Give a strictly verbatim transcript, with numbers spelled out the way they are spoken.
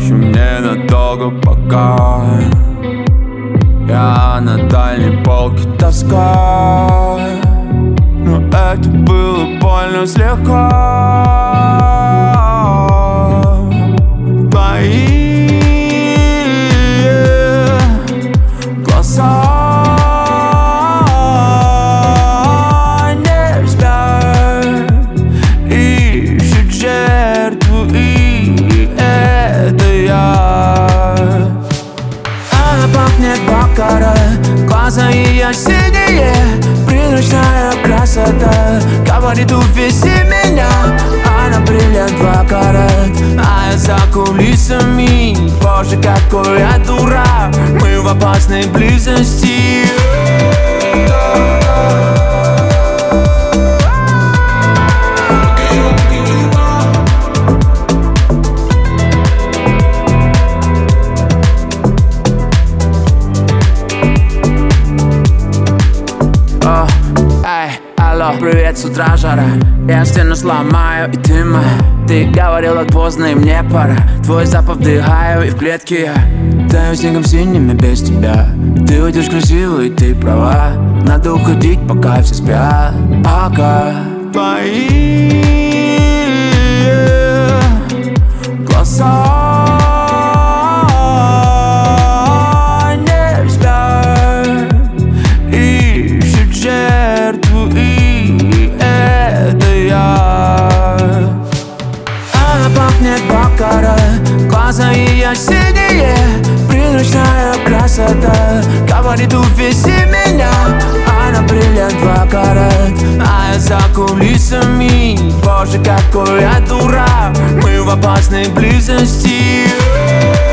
еще ненадолго пока. Я на дальней полке тоска, но это было больно слегка. Твои глаза не спят, ищут жертву, и это я. Она пахнет баккара, глаза ее синие, призрачная красота. Говорит, увези меня, она бриллиант два карат, а я за кулисами. Боже, какой я дурак, мы в опасной близости. Привет, с утра жара, я стену сломаю, и ты моя. Ты говорила поздно, и мне пора. Твой запах вдыхаю, и в клетке я таю снегом синими без тебя. Ты уйдешь красивый, ты права. Надо уходить, пока все спят. Ага. Твои глаза не спят, ищут жертву, и это я. Она пахнет баккара, глаза ее синие, призрачная красота. Говорит, увези меня, она бриллиант два карат, а я за кулисами. Боже, какой я дурак, мы в опасной близости.